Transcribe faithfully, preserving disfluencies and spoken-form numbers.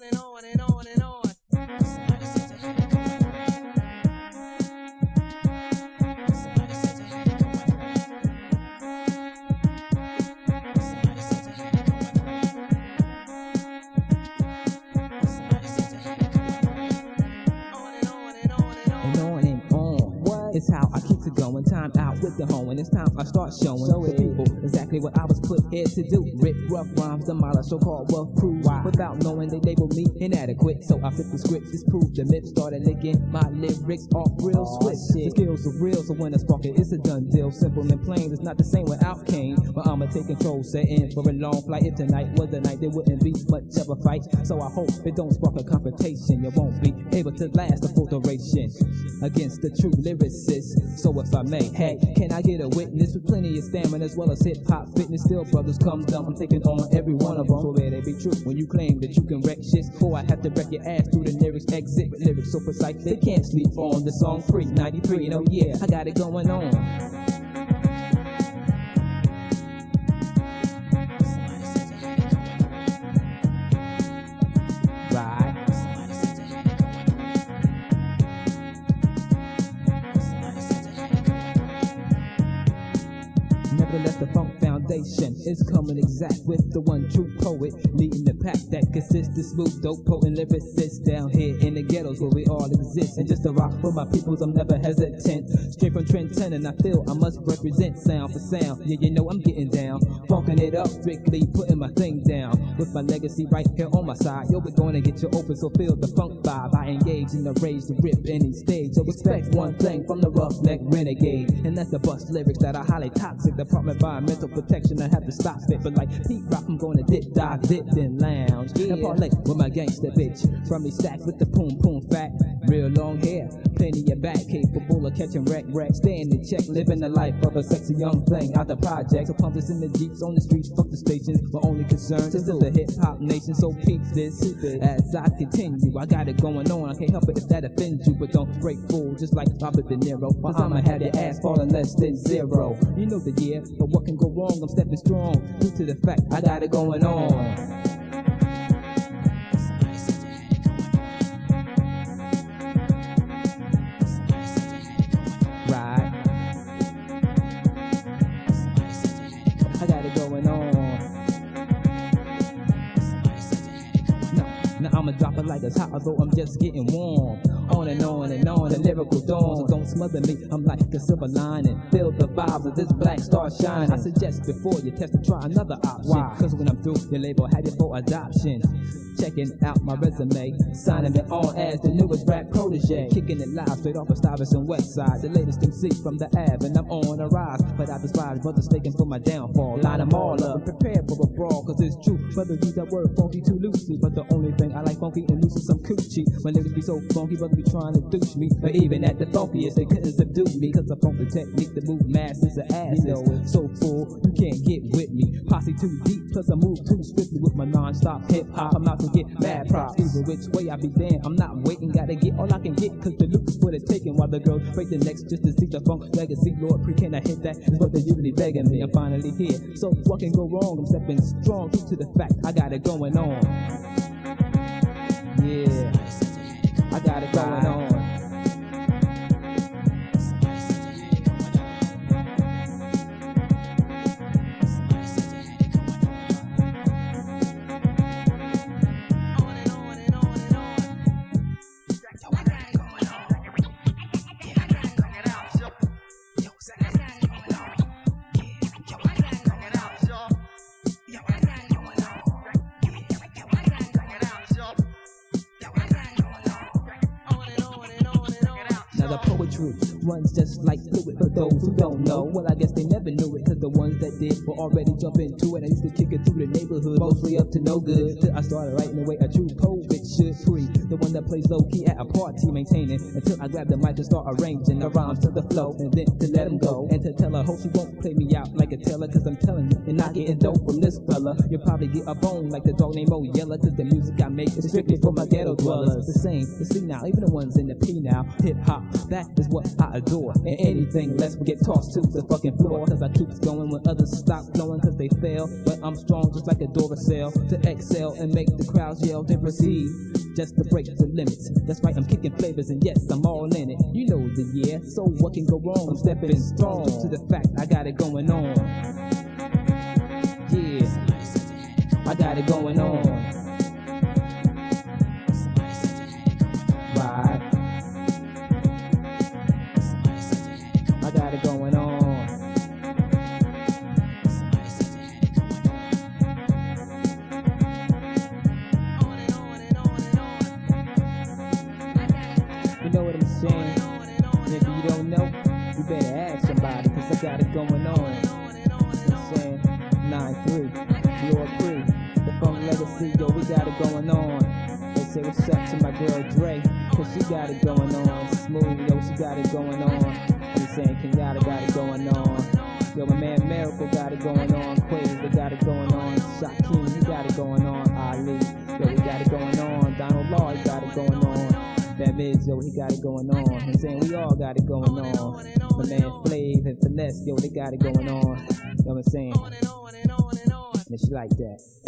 on and on and on and on. Somebody said to hell. Somebody said to hell. Somebody said to hell. Somebody said to hell. On and on and on and on. And on and on. What? It's how I keep it going. Time out with the home, and it's time I start showing Show the it. people exactly what I was put here to do. Rip rough rhymes, demolish so-called wealth proof. Wow. Without knowing they label me inadequate, so I flip the script, disprove the myth, started licking my lyrics off real Aw, swift. The shit. skills are real, so when I spark it, it's a done deal. Simple and plain, it's not the same without Kane, but I'ma take control, set in for a long flight. If tonight was the night, there wouldn't be much of a fight. So I hope it don't spark a confrontation. You won't be able to last the full duration against the true lyricist. So if I may, hey, can I get a witness with plenty of stamina as well as hip-hop fitness? Still brothers come down, I'm taking on every one of them. So let it be true when you claim that you can wreck shit. Or I have to wreck your ass through the lyrics, exit with lyrics so precise they can't sleep on the song free ninety-three. And oh yeah, I got it going on. Somebody said to hell. Right. Somebody said to hell. Somebody said to hell. Nevertheless, the funk foundation is coming exact with the one true poet, leading the pack that consists of smooth, dope, potent lyricists down here in the ghettos where we all exist. And just to rock for my peoples, I'm never hesitant. Straight from Trenton, and I feel I must represent sound for sound. Yeah, you know I'm getting down, funking it up, strictly putting my thing down. With my legacy right here on my side, yo, we're gonna get you open, so feel the funk vibe. I engage in the rage to rip any stage. So expect one thing from the roughneck renegade, and that's the bust lyrics that are highly toxic. Department of Environmental Protection, I have to stop it. But like Pete Rock, I'm gonna dip, dive, dip, then lounge. Yeah. And parlay with my gangster bitch. From me stacked with the poom poom fat. Real long hair, plenty of back, capable of catching wreck, wreck. Staying in check, living the life of a sexy young thing out the project. So pump this in the jeeps on the streets, fuck the stations. My only concern is the hip hop nation. So peep this as I continue. I got it going on, I can't help it if that offends you. But don't break full, just like Robert De Niro. Cause I'ma have your ass falling less than zero. You know the year, but what can go wrong? I'm stepping strong due to the fact I got it going on. Somebody said to hell. Somebody said to hell. Right, Somebody said to hell. I got it going on. Somebody said to hell. No, now I'ma drop it like it's hot, although I'm just getting warm. On and on and on, the lyrical dawn. So don't smother me, I'm like a silver lining. Feel the vibes of this black star shining. I suggest before you test to try another option. Why? Cause when I'm through, your label had it for adoption. Checking out my resume, signing me on as the newest rap protege. Kicking it live straight off of Stuyvesant West Side. The latest M C from the Ave, and I'm on a rise. But I despise brothers taking for my downfall. Line them all up, prepare for a brawl, cause it's true. Brothers use that word funky too loosely. But the only thing I like funky and loose is some coochie. My lyrics be so funky, brothers be trying to douche me. But even at the funkiest, they couldn't subdue me. Cause I funk the technique to move masses of asses. You know it. So full, you can't get with me. Posse too deep, plus I move too swiftly with my non-stop hip-hop. I'm out to get mad props. Either which way I be damned, I'm not waiting. Gotta get all I can get, cause the loop is for the taking. While the girls break the necks just to see the funk legacy. Lord, pre, can I hit that? Is what they usually begging me. I'm finally here, so what can go wrong? I'm stepping strong due to the fact I got it going on. Yeah, I got it going on. Somebody said to hell. Somebody said to hell. On and on and on and on. Yo, I got it going on. Yeah, I got it going on. Yo, I got it going on. Yeah, yo, I got it going on. Yo, I got it going on. Yeah, yo, I got it going on. Yo, I got it going on. On and on and on and on. Now the poetry runs just like fluid for those who don't know. Well, I guess they never knew it, cause the ones that did were already jump into it. I used to kick it through the neighborhood, mostly up to no good. Till I started writing the way a true poet should pre. The one that plays low key at a party, maintaining until I grab the mic and start arranging the rhymes to the flow, and then to let him go and to tell her, hope she won't play me out like a teller, cause I'm telling you, you're not getting dope from this fella. You'll probably get a bone like the dog named Mo Yella, cause the music I make is strictly for my ghetto dwellers. The same, the C now, even the ones in the P now. Hip hop, that is what I adore. And anything less will get tossed to the fucking floor, cause I keep going when others stop flowing cause they fail. But I'm strong just like a Duracell, to excel and make the crowds yell, then proceed just to break the limits. That's right, I'm kicking flavors and yes, I'm all in it. You know the year, so what can go wrong? I'm stepping strong to the fact I got it going on. Yeah, I got it going on. Right, I got it going on. You know what I'm saying? And if you don't know, you better ask somebody, cause I got it going on. I'm saying, nine three, Lord three, the Funk Legacy, yo, we got it going on. They say what's up to my girl Dre, cause she got it going on. Smooth, yo, she got it going on. I'm saying Kenyatta got it going on. Yo, my man Miracle got it going on. Quaves, they got it going on. Shaquem, you got it going on. Ali, yo, we got it going on. Donald Law, he got it going on. That Miz, yo, he got it going on. I'm saying we all got it going on. My man Flav and Finesse, yo, they got it going on. You know what I'm saying? And it's like that.